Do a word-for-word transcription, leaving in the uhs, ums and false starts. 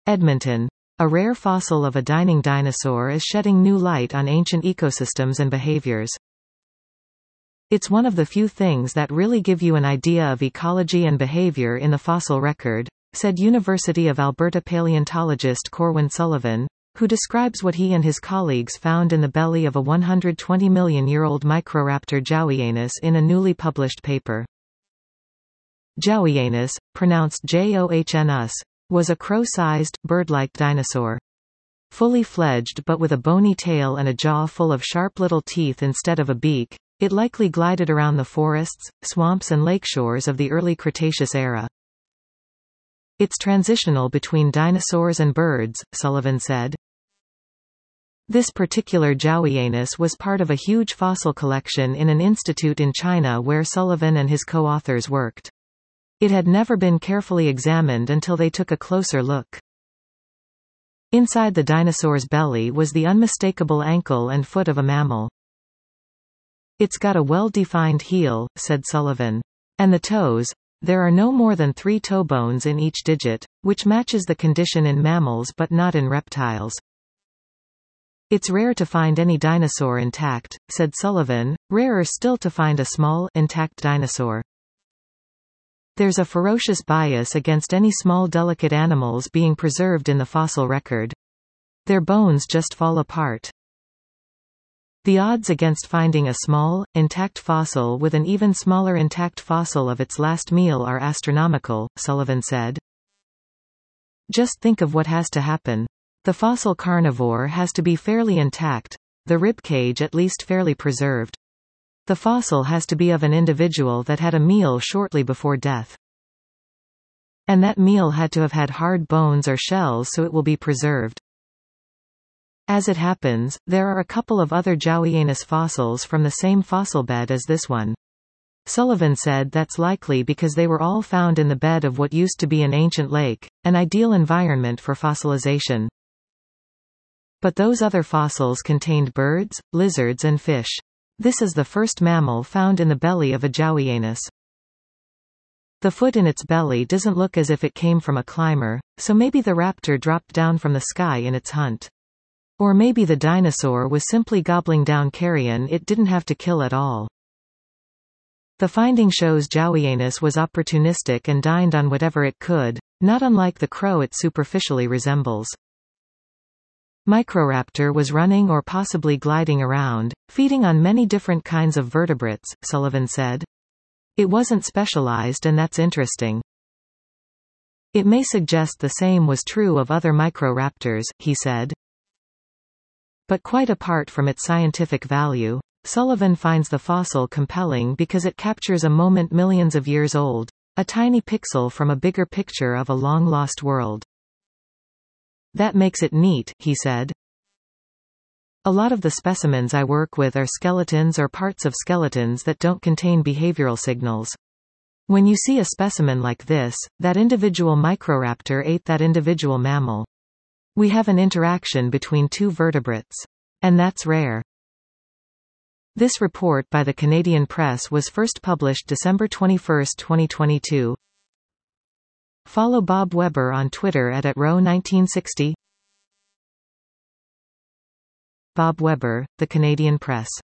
Edmonton. A rare fossil of a dining dinosaur is shedding new light on ancient ecosystems and behaviors. It's one of the few things that really give you an idea of ecology and behavior in the fossil record, said University of Alberta paleontologist Corwin Sullivan, who describes what he and his colleagues found in the belly of a one hundred twenty million year old Microraptor Jowianus in a newly published paper. Jowianus, pronounced J O H N U S, was a crow-sized, bird-like dinosaur. Fully fledged but with a bony tail and a jaw full of sharp little teeth instead of a beak, it likely glided around the forests, swamps and lakeshores of the early Cretaceous era. It's transitional between dinosaurs and birds, Sullivan said. This particular Jowianus was part of a huge fossil collection in an institute in China where Sullivan and his co-authors worked. It had never been carefully examined until they took a closer look. Inside the dinosaur's belly was the unmistakable ankle and foot of a mammal. It's got a well-defined heel, said Sullivan. And the toes. There are no more than three toe bones in each digit, which matches the condition in mammals but not in reptiles. It's rare to find any dinosaur intact, said Sullivan, rarer still to find a small, intact dinosaur. There's a ferocious bias against any small delicate animals being preserved in the fossil record. Their bones just fall apart. The odds against finding a small, intact fossil with an even smaller intact fossil of its last meal are astronomical, Sullivan said. Just think of what has to happen. The fossil carnivore has to be fairly intact, the rib cage at least fairly preserved. The fossil has to be of an individual that had a meal shortly before death. And that meal had to have had hard bones or shells so it will be preserved. As it happens, there are a couple of other Jowianus fossils from the same fossil bed as this one. Sullivan said that's likely because they were all found in the bed of what used to be an ancient lake, an ideal environment for fossilization. But those other fossils contained birds, lizards and fish. This is the first mammal found in the belly of a Jowianus. The foot in its belly doesn't look as if it came from a climber, so maybe the raptor dropped down from the sky in its hunt. Or maybe the dinosaur was simply gobbling down carrion it didn't have to kill at all. The finding shows Jowianus was opportunistic and dined on whatever it could, not unlike the crow it superficially resembles. Microraptor was running or possibly gliding around, feeding on many different kinds of vertebrates, Sullivan said. It wasn't specialized and that's interesting. It may suggest the same was true of other microraptors, he said. But quite apart from its scientific value, Sullivan finds the fossil compelling because it captures a moment millions of years old, a tiny pixel from a bigger picture of a long-lost world. That makes it neat, he said. A lot of the specimens I work with are skeletons or parts of skeletons that don't contain behavioral signals. When you see a specimen like this, that individual microraptor ate that individual mammal. We have an interaction between two vertebrates. And that's rare. This report by the Canadian Press was first published December twenty-first, twenty twenty-two. Follow Bob Weber on Twitter at at row nineteen sixty. Bob Weber, The Canadian Press.